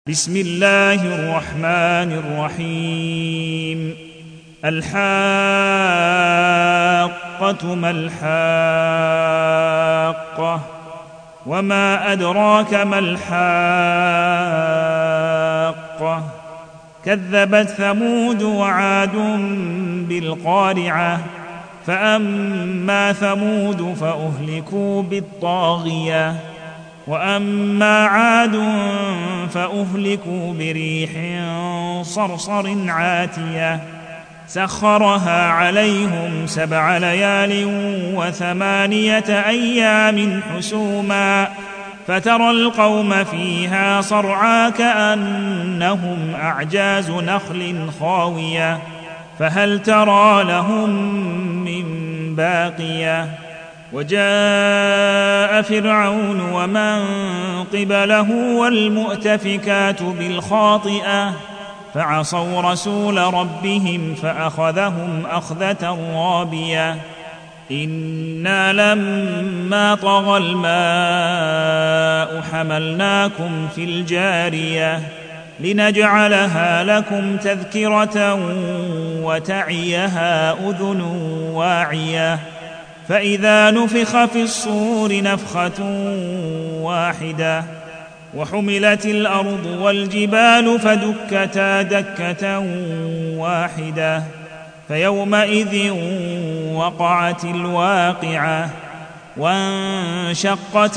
بسم الله الرحمن الرحيم. الحاقة ما الحاقة وما أدراك ما الحاقة كذبت ثمود وعاد بالقارعة فأما ثمود فأهلكوا بالطاغية وأما عاد فأهلكوا بريح صرصر عاتية سخرها عليهم 7 ليال و8 أيام حسوما فترى القوم فيها صرعى كأنهم أعجاز نخل خاوية فهل ترى لهم من باقية وجاء فرعون ومن قبله والمؤتفكات بالخاطئة فعصوا رسول ربهم فأخذهم أخذة رابية إنا لما طغى الماء حملناكم في الجارية لنجعلها لكم تذكرة وتعيها أذن واعية فإذا نفخ في الصور نفخة واحدة وحملت الأرض والجبال فدكتا دكة واحدة فيومئذ وقعت الواقعة وانشقت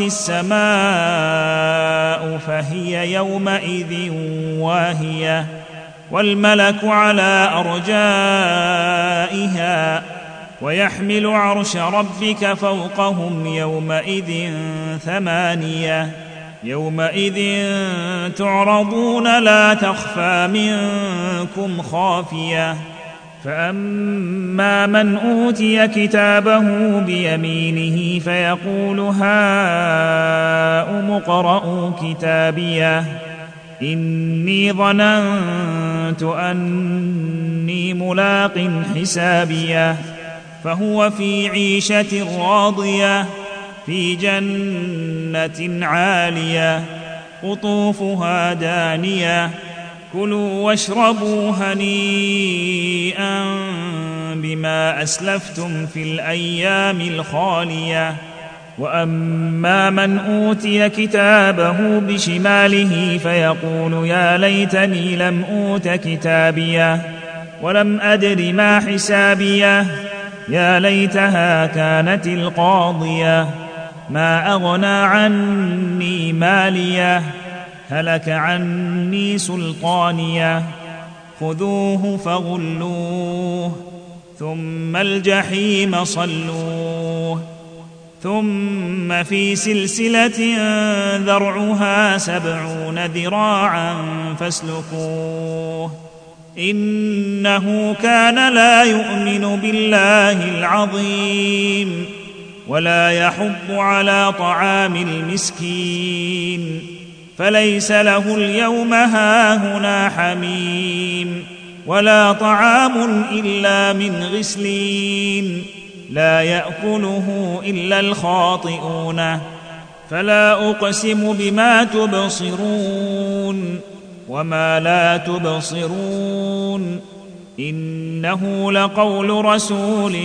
السماء فهي يومئذ واهية والملك على أرجائها ويحمل عرش ربك فوقهم يومئذ 8 يومئذ تعرضون لا تخفى منكم خافية فأما من أوتي كتابه بيمينه فيقول هاؤم اقرءوا كتابيه إني ظننت أني ملاق حسابيه فهو في عيشة راضية في جنة عالية قطوفها دانية كلوا واشربوا هنيئا بما أسلفتم في الأيام الخالية وأما من أوتي كتابه بشماله فيقول يا ليتني لم أوت كتابيه ولم أدر ما حسابيه يا ليتها كانت القاضية ما أغنى عني ماليه هلك عني سلطانيه خذوه فغلوه ثم الجحيم صلوه ثم في سلسلة ذرعها 70 ذراعا فاسلكوه إنه كان لا يؤمن بالله العظيم ولا يحض على طعام المسكين فليس له اليوم هاهنا حميم ولا طعام إلا من غسلين لا يأكله إلا الخاطئون فلا أقسم بما تبصرون وما لا تبصرون إنه لقول رسول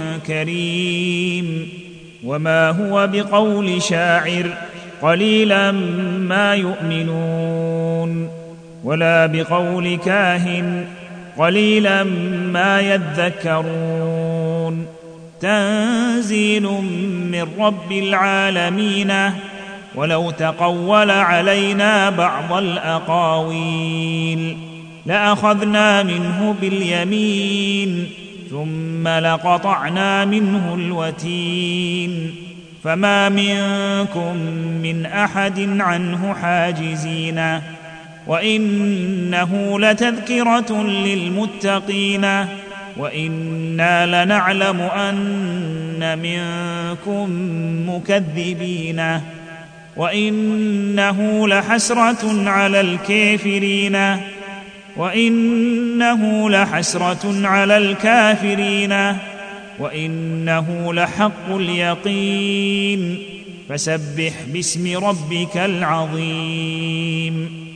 كريم وما هو بقول شاعر قليلا ما يؤمنون ولا بقول كاهن قليلا ما يذكرون تنزيل من رب العالمين ولو تقول علينا بعض الأقاويل لأخذنا منه باليمين ثم لقطعنا منه الوتين فما منكم من أحد عنه حاجزين وإنه لتذكرة للمتقين وإنا لنعلم أن منكم مكذبين وإنه لحسرة على الكافرين وإنه لحق اليقين فسبح باسم ربك العظيم.